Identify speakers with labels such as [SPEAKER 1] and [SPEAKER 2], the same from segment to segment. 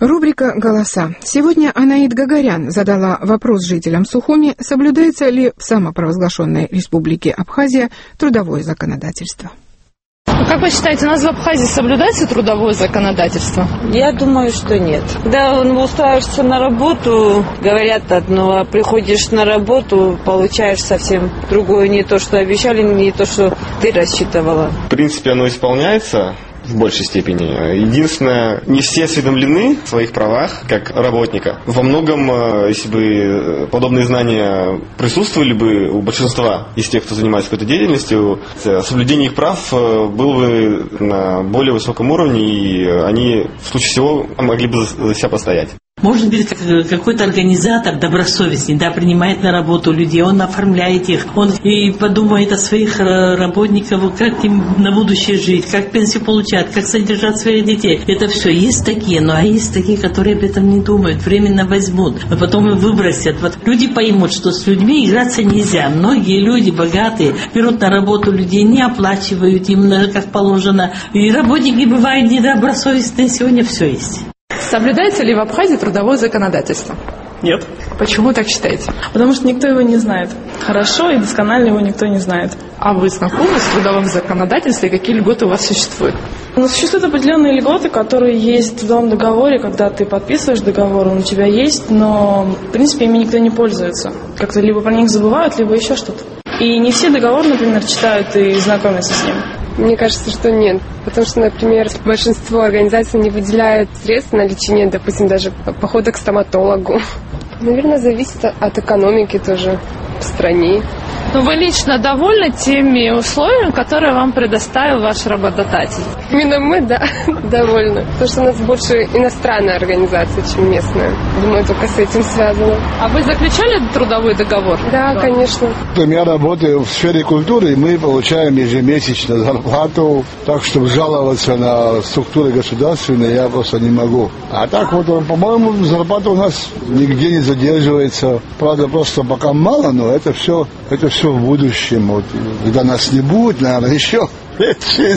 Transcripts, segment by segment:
[SPEAKER 1] Рубрика «Голоса». Сегодня Анаид Гагарян задала вопрос жителям Сухуми, соблюдается ли в самопровозглашенной республике Абхазия трудовое законодательство.
[SPEAKER 2] Как вы считаете, у нас в Абхазии соблюдается трудовое законодательство?
[SPEAKER 3] Я думаю, что нет. Когда устраиваешься на работу, говорят одно, а приходишь на работу, получаешь совсем другое, не то, что обещали, не то, что ты рассчитывала.
[SPEAKER 4] В принципе, оно исполняется в большей степени. Единственное, не все осведомлены в своих правах как работника. Во многом, если бы подобные знания присутствовали бы у большинства из тех, кто занимается какой-то деятельностью, соблюдение их прав было бы на более высоком уровне, и они в случае всего могли бы за себя постоять.
[SPEAKER 5] Может быть, какой-то организатор добросовестный, принимает на работу людей, он оформляет их, он и подумает о своих работниках, как им на будущее жить, как пенсию получать, как содержать своих детей. Это все есть такие, но есть такие, которые об этом не думают, временно возьмут, а потом и выбросят. Вот люди поймут, что с людьми играться нельзя. Многие люди богатые берут на работу людей, не оплачивают им как положено. И работники бывают недобросовестные, сегодня все есть.
[SPEAKER 2] Соблюдается ли в Абхазии трудовое законодательство?
[SPEAKER 6] Нет.
[SPEAKER 2] Почему так считаете?
[SPEAKER 6] Потому что никто его не знает. Хорошо и досконально его никто не знает.
[SPEAKER 2] А вы знакомы с трудовым законодательством и какие льготы у вас существуют?
[SPEAKER 6] Существуют определенные льготы, которые есть в трудовом договоре, когда ты подписываешь договор, он у тебя есть, но в принципе ими никто не пользуется. Как-то либо про них забывают, либо еще что-то. И не все договор, например, читают и знакомятся с ним.
[SPEAKER 7] Мне кажется, что нет. Потому что, например, большинство организаций не выделяют средств на лечение, допустим, даже похода к стоматологу. Наверное, зависит от экономики тоже в стране.
[SPEAKER 2] Но вы лично довольны теми условиями, которые вам предоставил ваш работодатель?
[SPEAKER 7] Именно мы, да, довольны. Потому что у нас больше иностранная организация, чем местная. Думаю, только с этим связано.
[SPEAKER 2] А вы заключали трудовой договор?
[SPEAKER 7] Да, конечно.
[SPEAKER 8] Я работаю в сфере культуры, и мы получаем ежемесячно зарплату. Так, чтобы жаловаться на структуры государственные, я просто не могу. А так вот, по-моему, зарплата у нас нигде не задерживается. Правда, просто пока мало, но это все в будущем. Вот, когда нас не будет, наверное, еще лет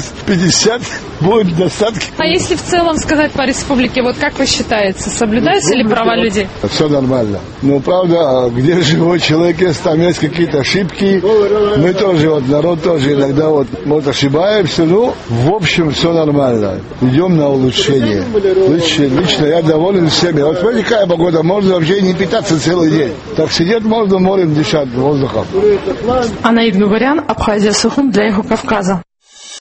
[SPEAKER 8] 50 будет достатки.
[SPEAKER 2] А если в целом сказать по республике, вот как вы считаете, соблюдаются ли права людей?
[SPEAKER 8] Все нормально. Но правда, где живой человек, если там есть какие-то ошибки, мы тоже, народ тоже иногда может ошибаемся, в общем, все нормально. Идем на улучшение. Лично я доволен всеми. Вот смотрите, какая погода, можно вообще не питаться целый день. Так сидеть можно, морем дышать воздухом.
[SPEAKER 2] Анаид Гагарян, Абхазия, Сухум для Юго Кавказа.